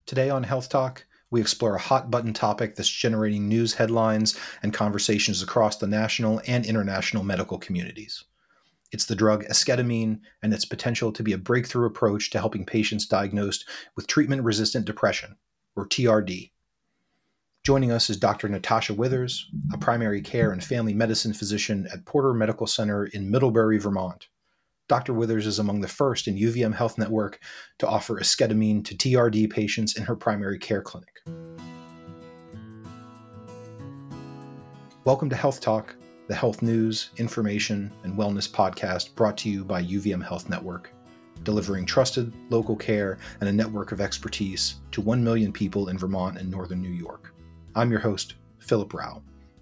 Today on Health Talk, we explore a hot button topic that's generating news headlines and conversations across the national and international medical communities. It's the drug esketamine and its potential to be a breakthrough approach to helping patients diagnosed with treatment-resistant depression, or TRD. Joining us is Dr. Natasha Withers, a primary care and family medicine physician at Porter Medical Center in Middlebury, Vermont. Dr. Withers is among the first in UVM Health Network to offer esketamine to TRD patients in her primary care clinic. Welcome to Health Talk, the health news, information, and wellness podcast brought to you by UVM Health Network, delivering trusted local care and a network of expertise to 1 million people in Vermont and northern New York. I'm your host, Philip Rao.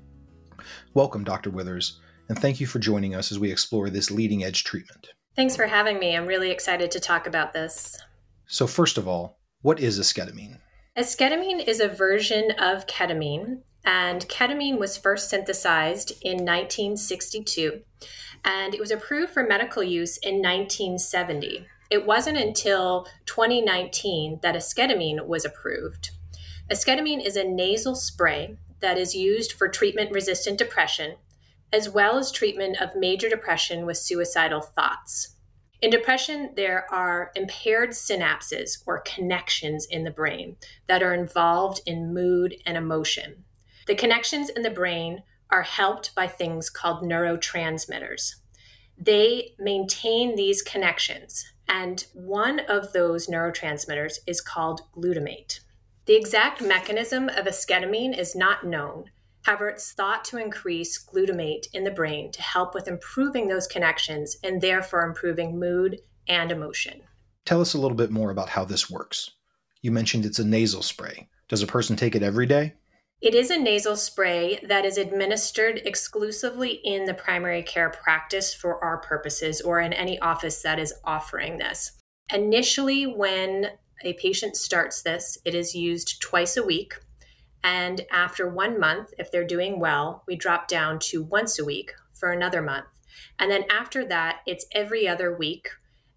Welcome, Dr. Withers, and thank you for joining us as we explore this leading-edge treatment. Thanks for having me. I'm really excited to talk about this. So first of all, what is esketamine? Esketamine is a version of ketamine, and ketamine was first synthesized in 1962, and it was approved for medical use in 1970. It wasn't until 2019 that esketamine was approved. Esketamine is a nasal spray that is used for treatment-resistant depression, as well as treatment of major depression with suicidal thoughts. In depression, there are impaired synapses or connections in the brain that are involved in mood and emotion. The connections in the brain are helped by things called neurotransmitters. They maintain these connections, and one of those neurotransmitters is called glutamate. The exact mechanism of esketamine is not known. However, it's thought to increase glutamate in the brain to help with improving those connections and therefore improving mood and emotion. Tell us a little bit more about how this works. You mentioned it's a nasal spray. Does a person take it every day? It is a nasal spray that is administered exclusively in the primary care practice for our purposes or in any office that is offering this. Initially, when a patient starts this, it is used twice a week. And after 1 month, if they're doing well, we drop down to once a week for another month. And then after that, it's every other week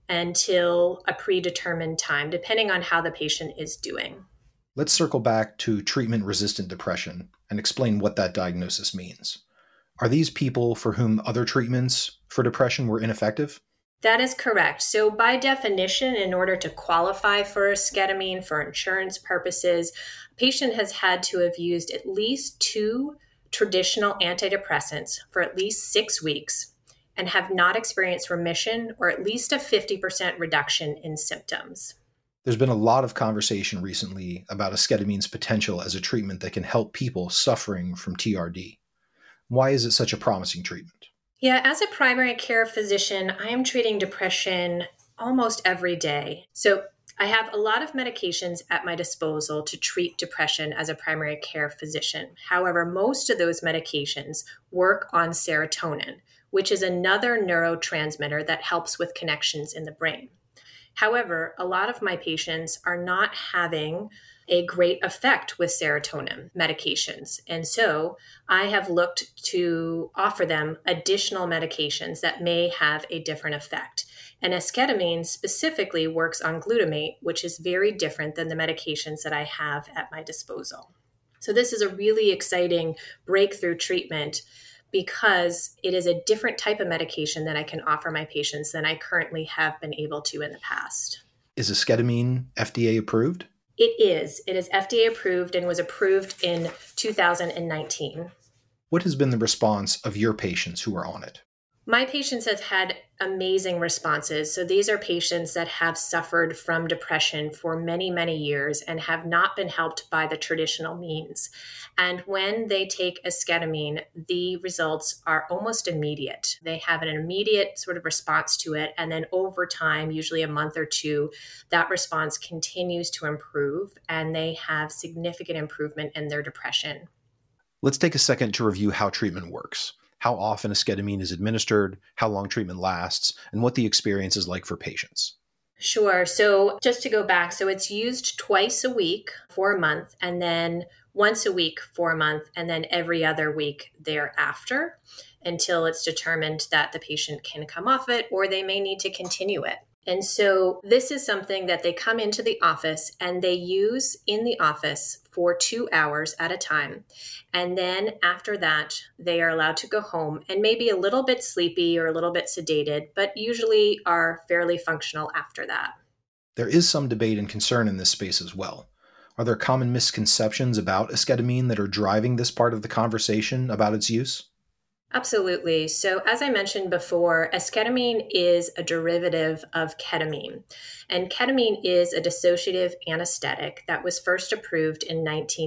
until a predetermined time, depending on how the patient is doing. Let's circle back to treatment-resistant depression and explain what that diagnosis means. Are these people for whom other treatments for depression were ineffective? That is correct. So by definition, in order to qualify for esketamine for insurance purposes, a patient has had to have used at least 2 traditional antidepressants for at least 6 weeks and have not experienced remission or at least a 50% reduction in symptoms. There's been a lot of conversation recently about eskedamine's potential as a treatment that can help people suffering from TRD. Why is it such a promising treatment? Yeah, as a primary care physician, I am treating depression almost every day. So I have a lot of medications at my disposal to treat depression as a primary care physician. However, most of those medications work on serotonin, which is another neurotransmitter that helps with connections in the brain. However, a lot of my patients are not having a great effect with serotonin medications. And so I have looked to offer them additional medications that may have a different effect. And esketamine specifically works on glutamate, which is very different than the medications that I have at my disposal. So this is a really exciting breakthrough treatment because it is a different type of medication that I can offer my patients than I currently have been able to in the past. Is esketamine FDA approved? It is. It is FDA approved and was approved in 2019. What has been the response of your patients who are on it? My patients have had amazing responses. So these are patients that have suffered from depression for many, many years and have not been helped by the traditional means. And when they take esketamine, the results are almost immediate. They have an immediate sort of response to it. And then over time, usually a month or 2, that response continues to improve and they have significant improvement in their depression. Let's take a second to review how treatment works. How often esketamine is administered, how long treatment lasts, and what the experience is like for patients. Sure. So just to go back, so it's used twice a week for a month, and then once a week for a month, and then every other week thereafter until it's determined that the patient can come off it or they may need to continue it. And so this is something that they come into the office and they use in the office for 2 hours at a time. And then after that, they are allowed to go home and maybe a little bit sleepy or a little bit sedated, but usually are fairly functional after that. There is some debate and concern in this space as well. Are there common misconceptions about esketamine that are driving this part of the conversation about its use? Absolutely. So, as I mentioned before, esketamine is a derivative of ketamine. And ketamine is a dissociative anesthetic that was first approved in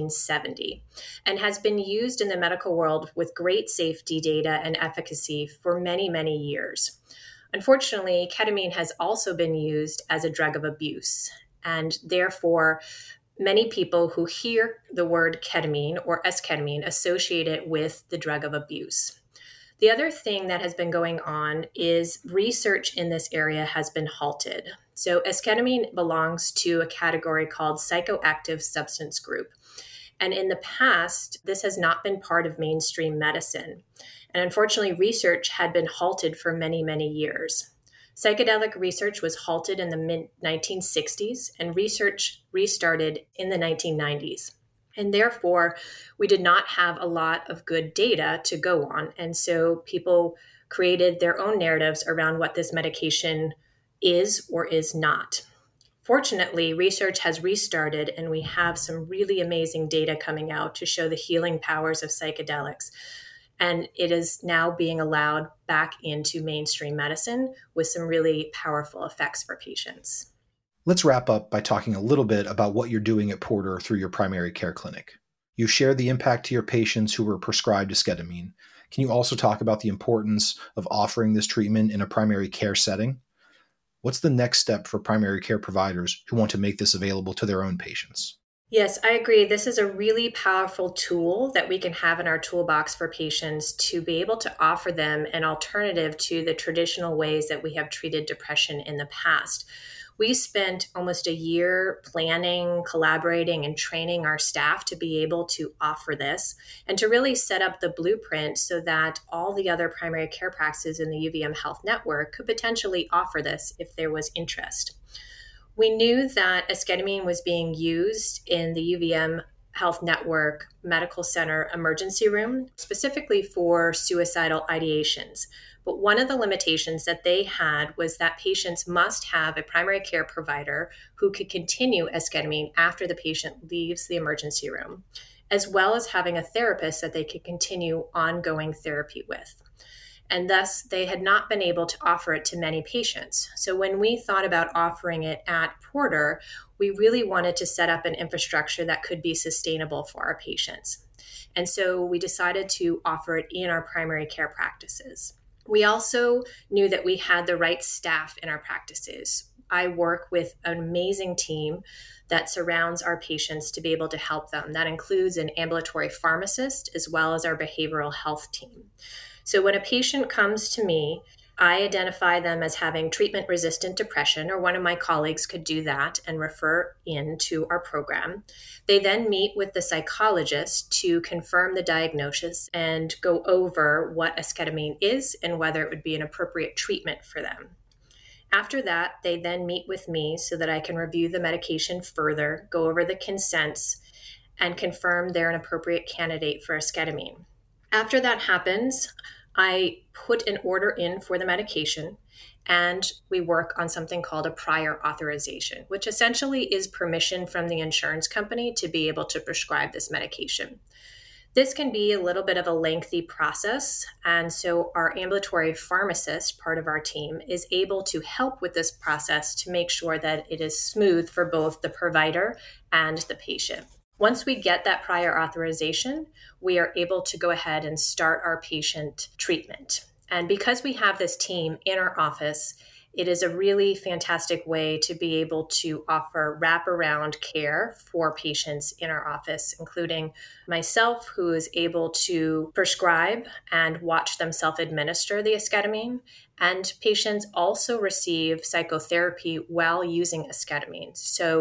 1970 and has been used in the medical world with great safety data and efficacy for many, many years. Unfortunately, ketamine has also been used as a drug of abuse. And therefore, many people who hear the word ketamine or esketamine associate it with the drug of abuse. The other thing that has been going on is research in this area has been halted. So, esketamine belongs to a category called psychoactive substance group. And in the past, this has not been part of mainstream medicine. And unfortunately, research had been halted for many, many years. Psychedelic research was halted in the mid 1960s, and research restarted in the 1990s. And therefore, we did not have a lot of good data to go on. And so people created their own narratives around what this medication is or is not. Fortunately, research has restarted, and we have some really amazing data coming out to show the healing powers of psychedelics. And it is now being allowed back into mainstream medicine with some really powerful effects for patients. Let's wrap up by talking a little bit about what you're doing at Porter through your primary care clinic. You shared the impact to your patients who were prescribed esketamine. Can you also talk about the importance of offering this treatment in a primary care setting? What's the next step for primary care providers who want to make this available to their own patients? Yes, I agree. This is a really powerful tool that we can have in our toolbox for patients to be able to offer them an alternative to the traditional ways that we have treated depression in the past. We spent almost a year planning, collaborating, and training our staff to be able to offer this and to really set up the blueprint so that all the other primary care practices in the UVM Health Network could potentially offer this if there was interest. We knew that esketamine was being used in the UVM Health Network Medical Center emergency room, specifically for suicidal ideations. But one of the limitations that they had was that patients must have a primary care provider who could continue esketamine after the patient leaves the emergency room, as well as having a therapist that they could continue ongoing therapy with. And thus, they had not been able to offer it to many patients. So when we thought about offering it at Porter, we really wanted to set up an infrastructure that could be sustainable for our patients. And so we decided to offer it in our primary care practices. We also knew that we had the right staff in our practices. I work with an amazing team that surrounds our patients to be able to help them. That includes an ambulatory pharmacist as well as our behavioral health team. So when a patient comes to me, I identify them as having treatment-resistant depression, or one of my colleagues could do that and refer into our program. They then meet with the psychologist to confirm the diagnosis and go over what esketamine is and whether it would be an appropriate treatment for them. After that, they then meet with me so that I can review the medication further, go over the consents, and confirm they're an appropriate candidate for esketamine. After that happens, I put an order in for the medication and we work on something called a prior authorization, which essentially is permission from the insurance company to be able to prescribe this medication. This can be a little bit of a lengthy process, and so our ambulatory pharmacist, part of our team, is able to help with this process to make sure that it is smooth for both the provider and the patient. Once we get that prior authorization, we are able to go ahead and start our patient treatment. And because we have this team in our office, it is a really fantastic way to be able to offer wraparound care for patients in our office, including myself, who is able to prescribe and watch them self-administer the esketamine. And patients also receive psychotherapy while using esketamine. So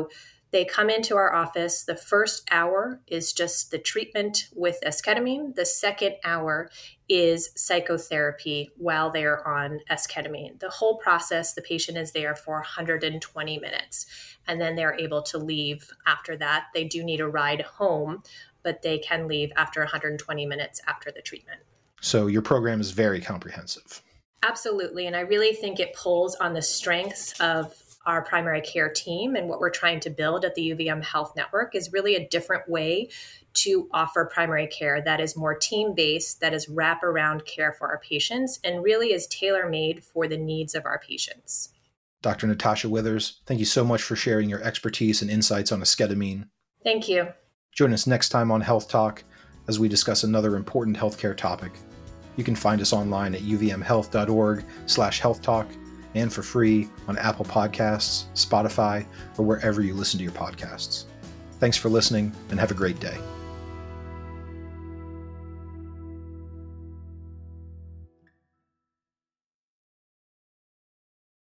They come into our office. The first hour is just the treatment with esketamine. The second hour is psychotherapy while they're on esketamine. The whole process, the patient is there for 120 minutes, and then they're able to leave after that. They do need a ride home, but they can leave after 120 minutes after the treatment. So your program is very comprehensive. Absolutely. And I really think it pulls on the strengths of our primary care team, and what we're trying to build at the UVM Health Network is really a different way to offer primary care that is more team-based, that is wraparound care for our patients, and really is tailor-made for the needs of our patients. Dr. Natasha Withers, thank you so much for sharing your expertise and insights on esketamine. Thank you. Join us next time on Health Talk as we discuss another important healthcare topic. You can find us online at uvmhealth.org/healthtalk and for free on Apple Podcasts, Spotify, or wherever you listen to your podcasts. Thanks for listening and have a great day.